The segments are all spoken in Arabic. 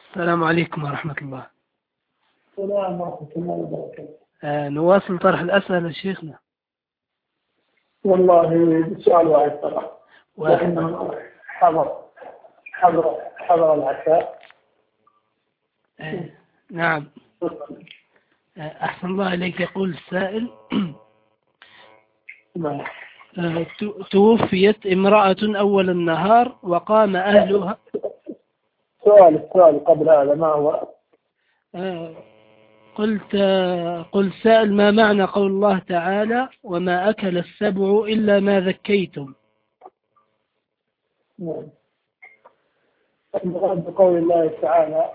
السلام عليكم ورحمة الله. السلام ورحمة الله وبركاته. نواصل طرح الأسئلة شيخنا. والله سؤال واحد طرح، واحد. لأنه حضر العشاء. نعم. أحسن الله إليك. يقول السائل توفيت امرأة أول النهار وقام أهلها. السؤال قبل هذا ما هو؟ قل سائل ما معنى قول الله تعالى وما أكل السبع إلا ما ذكيتم؟ نعم. المراد بقول الله تعالى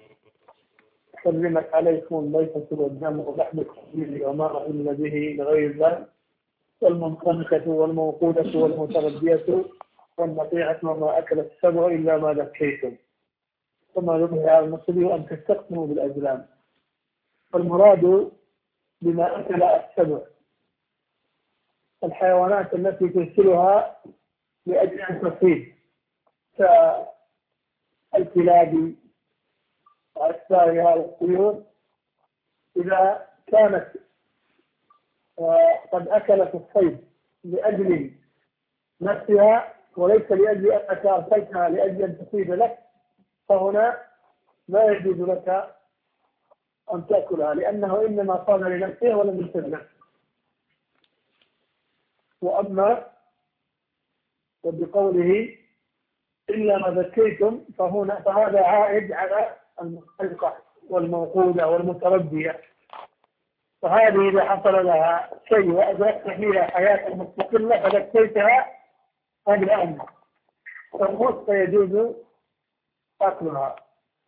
حرمت عليكم الميتة والدم ولحم الخنزير وما أهل به لغير الله والمنخنقة والموقودة والمتردية والنطيعة وما أكل السبع إلا ما ذكيتم ثم ذكر على المصري أن تستقسموا بالأزلام. فالمراد بما أكل السبع الحيوانات التي ترسلها لأجل أن تصيد كالكلاب وأشباهها والطيور، إذا كانت قد أكلت الصيد لأجل نفسها وليس لأجل أنك أرسلتها لأجل أن تصيد لك، فهنا لا يجوز لك أن تأكلها لأنه إنما صاد لنفسه ولم يصد لك. وأما وبقوله إلا ما ذكيتم فهذا عائد على المنخنقة والموقودة والمتردية، فهذه إذا حصل لها شيء وأدركت فيها حياة مستقلة فذكيتها قبل أن تموت فيجوز أكلها.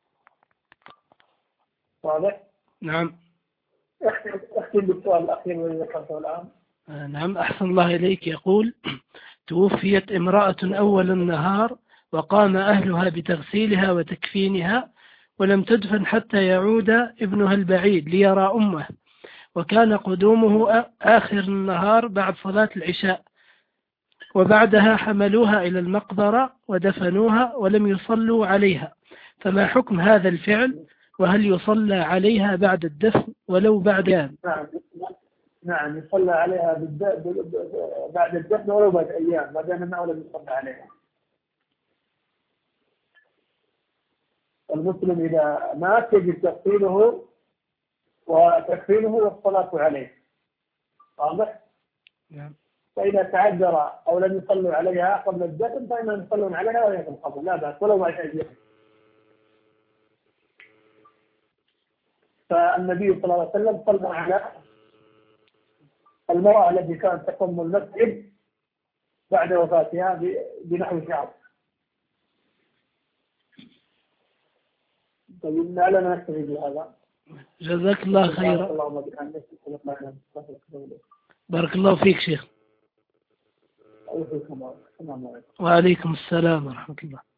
واضح؟ نعم. اختم بالسؤال الأخير والذي ذكرته الآن. نعم. أحسن الله إليك. يقول توفيت امرأة أول النهار وقام أهلها بتغسيلها وتكفينها ولم تدفن حتى يعود ابنها البعيد ليرى أمه، وكان قدومه آخر النهار بعد صلاة العشاء، وبعدها حملوها إلى المقبرة ودفنوها ولم يصلوا عليها، فما حكم هذا الفعل؟ وهل يصلى عليها بعد الدفن ولو بعد أيام؟ نعم يصلى عليها بعد الدفن ولو بعد أيام ما دام أنه لم يصلى عليها. المسلم إذا مات يجب تغسيله وتكفينه والصلاة عليه. واضح؟ نعم. فإذا تعذر أو لم يصلوا عليها قبل الدفن فإنهم يصلون عليها وهي في القبر لا بأس ولو بعد أيام. فالنبي صلى الله عليه وسلم صلى على المرأة التي كانت تقوم المسجد بعد وفاتها بنحو شهر. طيب لعلنا نكتفي بهذا. جزاك الله خيرا. بارك الله فيك شيخ. وعليكم السلام ورحمة الله.